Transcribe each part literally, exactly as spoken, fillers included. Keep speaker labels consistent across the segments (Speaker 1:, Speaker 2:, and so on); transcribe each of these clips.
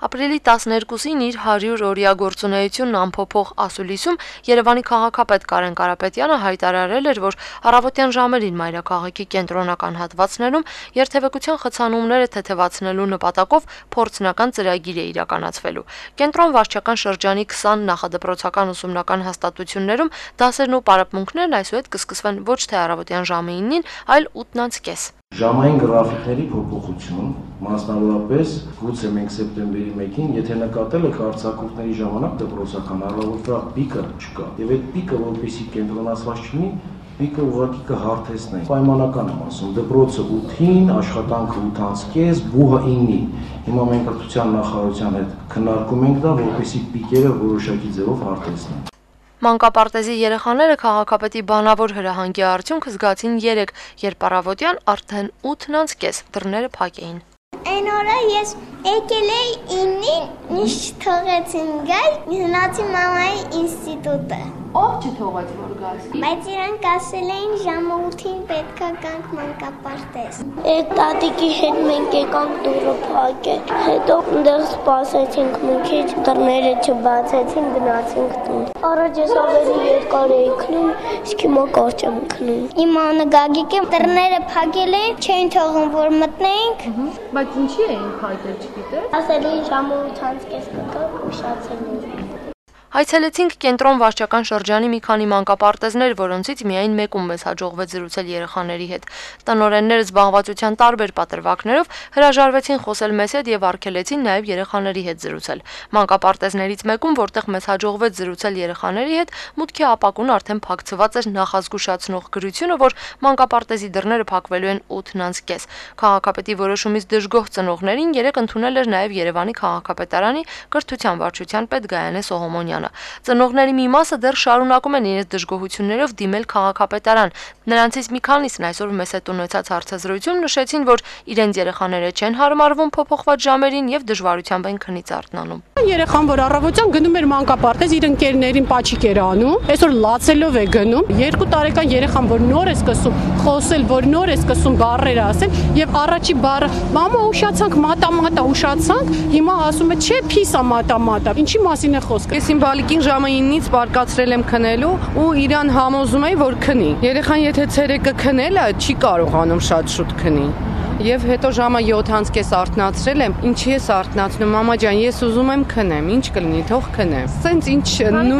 Speaker 1: Ապրիլի տասներկուսին իր հարյուր օրյա գործունեությունն ամփոփող ասուլիսում Երևանի քաղաքապետ Կարեն Կարապետյանը հայտարարել էր, որ առավոտյան ժամերին մայրաքաղաքի կենտրոնական հատվածներում երթևեկության խցանումները թեթևացնելու նպատակով փորձնական ծրագիր է իրականացվելու։ Կենտրոն վարչական շրջանի քսան նախադպրոցական ուսումնական հաստատություններում դասերն ու պարապմունքներն այսուհետ կսկսվեն ոչ թե առավոտյան ժամը իննին, այլ ութն անց կես։
Speaker 2: Ժամային գրաֆիկների փոփոխություն, մասնավորապես գուցե մենք սեպտեմբերի մեկին, եթե նկատել եք արձակուրդների ժամանակ դպրոցական առավոտվա պիկը չկա, եւ այդ պիկը որպեսզի կենտրոնացված չլինի, պիկը ուղղակի կհարթեցնենք։ Պայմանական եմ ասում, դպրոցը ութին, աշխատանքը ութ անց կես, բուհը իննին։ Հիմա մենք կրթության նախարարության հետ քննարկում ենք դա, որպեսզի պիկերը որոշակի ձևով հարթեցնենք։
Speaker 1: Մանկապարտեզի երեխաները քաղաքապետի բանավոր հրահանգի արդյունքը զգացին երեկ, երբ առավոտյան արդեն ութն անց կես դռները փակ էին։
Speaker 3: Այն օրը ես եկել էի իննին, ինձ չթողեցին գալ, գնացի մամայի ինստիտուտը։
Speaker 1: Ով չթողեց որ գաս։
Speaker 3: Բայց իրանք ասել էին ժամը ութին պետքա գանք մանկապարտեզ։
Speaker 4: Այդ տատիկի հետ մենք եկանք դուռը փակել, հետո այնտեղ սպասեցինք մի քիչ, դռները չբացեցին, գնացինք տուն։ Առաջ ես ավելի երկար էի քնում, իսկ հիմա կարճ եմ քնում։
Speaker 3: Իմ անունը Գագիկը, դռները փակել էին, չէին թողում որ մտնեինք։
Speaker 1: Բայց ինչի էին փակել, չգիտես։
Speaker 4: Ասել էին ժամը ութ անց կես կգաք, ուշացել էին։
Speaker 1: Հայցելեցինք կենտրոն վարչական շրջանի մի քանի մանկապարտեզներ, որոնցից միայն մեկում մեզ հաջողվեց զրուցել երեխաների հետ։ Տնօրենները զբաղվածության տարբեր պատրվակներով հրաժարվեցին խոսել մեզ հետ եւ արգելեցին նաեւ երեխաների հետ զրուցել։ Մանկապարտեզներից մեկում, որտեղ մեզ հաջողվեց զրուցել երեխաների հետ, մուտքի ապակուն արդեն փակցված էր նախազգուշացնող գրությունը, որ մանկապարտեզի դռները փակվելու են ութն անց կես։ Քաղաքապետի որոշումից դժգոհ ծնողներին երեկ ընդունել էր նաեւ Երևանի քաղաքապետարանի կրթության վարչության պետ Գայանե Սողոմոնյանը։ Ծնողների մի մասը դեռ շարունակում են իրենց դժգոհություններով դիմել քաղաքապետարան։ Նրանցից մի քանիսն այսօր մեզ հետ ունեցած հարցազրույցում նշեցին, որ իրենց երեխաները չեն հարմարվում փոփոխված ժամերին եւ դժվարությամբ են քնից արթնանում։
Speaker 5: Երեխան, որ առավոտյան գնում էր մանկապարտեզ, իր ընկերներին պաչիկ էր անում, այսօր լացելով է գնում։ Երկու տարեկան երեխան, որ նոր է սկսում խոսել, որ նոր է սկսում բառեր ասել եւ առաջի բառը մամա ուշացանք, մատա-մատա ուշացանք, հիմա ասում է չէ, փիսա մատա-մատա։ Ինչի մասին է խոսքը։
Speaker 6: Ես իմ բալիկին ժամը իննից պարկացրել եմ քնելու ու իրան համոզում էի, որ քնի։ Երեխան եթե ցերեկը քնել է, չի կարողանում շատ շուտ քնի։ Եվ հետո ժամը յոթ անց կես արթնացրել եմ, ինչի ես արթնացնում, մամա ջան, ես ուզում եմ քնեմ, ինչ կլինի, թող քնեմ։ Սենց ինչ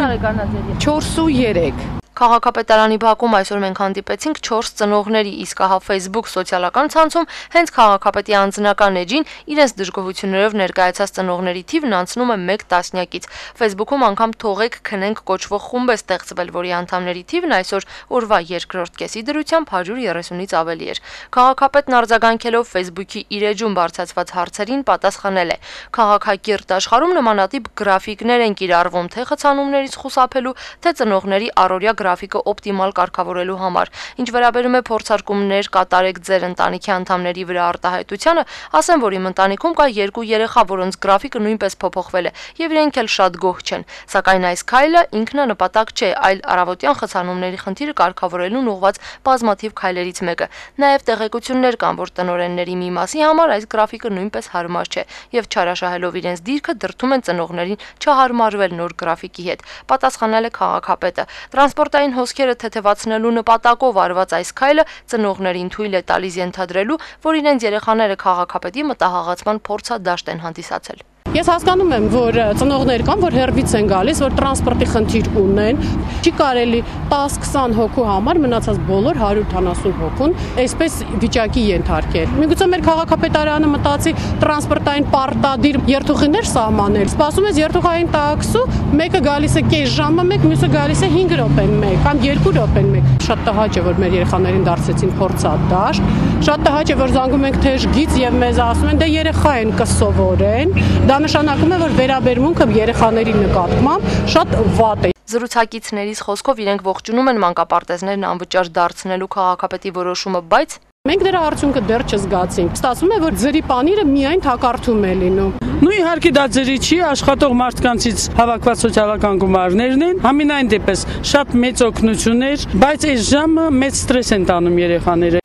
Speaker 6: չորս ու երեք։
Speaker 1: Քաղաքապետարանի բակում այսօր մենք հանդիպեցինք չորս ծնողների, իսկ ահա Facebook սոցիալական ցանցում հենց քաղաքապետի անձնական էջին իրենց դժգոհություններով ներկայացած ծնողների թիվն անցնում է մեկ տասնյակից։ Facebook-ում անգամ թողեք քնենք կոչվող խումբ է ստեղծվել, որի անդամների թիվն այսօր օրվա երկրորդ կեսի դրությամբ հարյուր երեսունից ավելի էր։ Քաղաքապետն արձագանքելով Facebook-ի իր էջում բարձրացված հարցերին պատասխանել է. Քաղաքակիրթ աշխարհում նմանատիպ գրաֆիկներ են կիրառվում թե խցանումներից խուսափելու, թե ծնողների առօրյա գրաֆիկը օպտիմալ կարգավորելու համար։ Ինչ վերաբերում է փորձարկումներ կատարեք ձեր ընտանիքի անդամների վրա արտահայտությանը, ասեմ, որ իմ ընտանիքում կա երկու երեխա, որոնց գրաֆիկը նույնպես փոփոխվել է, եւ իրենք էլ շատ գոհ չեն։ Սակայն այս քայլը ինքնանպատակ չէ, այլ առավոտյան խցանումների խնդիրը կարգավորելուն ուղղված բազմաթիվ քայլերից մեկը։ Նաեւ տեղեկություններ կան, որ տնօրենների մի մասի համար այս գրաֆիկը նույնպես հարմար չէ, եւ չարաշահելով իրենց դիրքը դրդում են ծնողներին չհարմարվել նոր գրաֆիկի հետ։ Պատասխանել է քաղաքապետը։ Տրանսպորտային հոսքերը թեթևացնելու նպատակով արված այս քայլը ծնողներին թույլ է տալիս ենթադրելու, որ իրենց երեխաները քաղաքապետի մտահաղացման փորձադաշտ են հանդիսացել։
Speaker 5: Ես հասկանում եմ, որ ծնողներ կան, որ հերվից են գալիս, որ տրանսպորտի խնդիր ունեն, չի կարելի տասը-քսան հոգու համար մնացած բոլոր հարյուր ութանասուն հոգուն այսպես վիճակի ենթարկել։ Միգուցե մեր քաղաքապետարանը մտածի տրանսպորտային պարտադիր երթուղիներ սահմանել։ Սպասում ես երթուղային տաքսու, մեկը գալիս է կես ժամը մեկ, մյուսը գալիս է հինգ րոպեն մեկ կամ երկու րոպեն մեկ։ Շատ տհաճ է, որ մեր երեխաներին դարձեցին փորձադաշտ։ Շատ տհաճ է, որ զանգում ենք թեժ գիծ եւ մեզ ասում են, դե երեխա են կսովորեն։ Դա նշանակում է, որ վերաբերմունքը երեխաների նկատմամբ շատ վատ է։
Speaker 1: Զրուցակիցներից խոսքով իրենք ողջունում են մանկապարտեզներն անվճար դարձնելու քաղաքապետի որոշումը, բայց
Speaker 5: մենք դրա արդյունքը դեռ չզգացինք։ Ստացվում է, որ ձրի պանիրը միայն թակարդում է լինում։
Speaker 7: Ну իհարկե դա ձրի չի, աշխատող մարդկանցից հավաքված սոցիալական գումարներն են, համենայն դեպս շատ մեծ օգնություն էր, բայց այս ժամը մեծ ստրես են տանում երեխաները։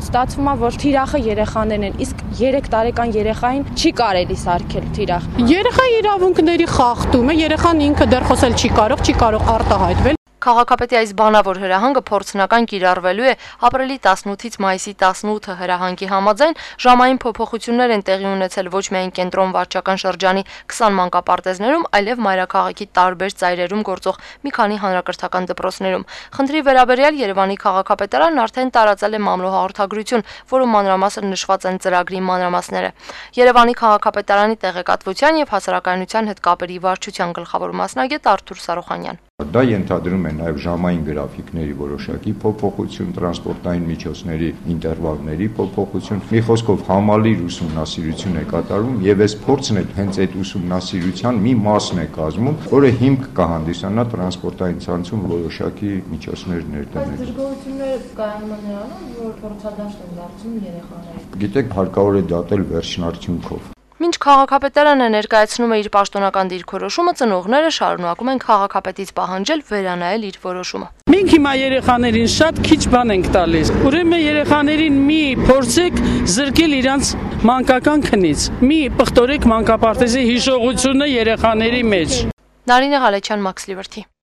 Speaker 8: ստացվում է, որ թիրախը երեխաներն են, իսկ երեք տարեկան երեխային չի կարելի սարքել թիրախ։
Speaker 5: Երեխայի իրավունքների խախտում է, երեխան ինքը դեռ խոսել չի կարող, չի կարող արտահայտվել։
Speaker 1: Քաղաքապետի այս բանավոր հրահանգը փորձնական կիրառվելու է ապրիլի տասնութից մայիսի տասնութը հրահանգի համաձայն ժամային փոփոխություններ են տեղի ունեցել ոչ միայն կենտրոն վարչական շրջանի քսան մանկապարտեզներում, այլև մայրաքաղաքի տարբեր ծայրերում գործող մի քանի հանրակրթական դպրոցներում։ Խնդրի վերաբերյալ Երևանի քաղաքապետարանն արդեն տարածել է մամլոհաղորդագրություն, որում մանրամասն նշված են ծրագրի մանրամասները։ Երևանի քաղաքապետարանի տեղեկատվության եւ հասարակայնության հետ կապերի վարչության գլխավոր մասնագետ Արթուր Սարոխանյան։
Speaker 9: Դա ենթադրում է նաև ժամային գրաֆիկների որոշակի փոփոխություն, տրանսպորտային միջոցների ինտերվալների փոփոխություն։ Մի խոսքով համալիր ուսումնասիրություն է կատարվում եւ այս փորձն էլ հենց այդ ուսումնասիրության մի մասն է կազմում, որը հիմք կհանդիսանա տրանսպորտային ցանցում որոշակի միջոցներ ներդնել։
Speaker 1: Դժգոհությունները կայանում են նրանում, որ փորձադաշտ են դարձում երեխաներին։
Speaker 9: Գիտեք, հարկավոր է դատել վերջնարդյունքով։
Speaker 1: Մինչ քաղաքապետարանը ներկայացնում է իր պաշտոնական դիրքորոշումը, ծնողները շարունակում են քաղաքապետից պահանջել վերանայել իր որոշումը։
Speaker 7: Մենք հիմա երեխաներին շատ քիչ բան ենք տալիս։ Ուրեմն երեխաներին մի փորձեք զրկել իրանց մանկական քնից։ Մի պղտորեք մանկապարտեզի հիշողությունը երեխաների մեջ։
Speaker 1: Նարինե Ղալեչյան, Մաքս Լիբերթի։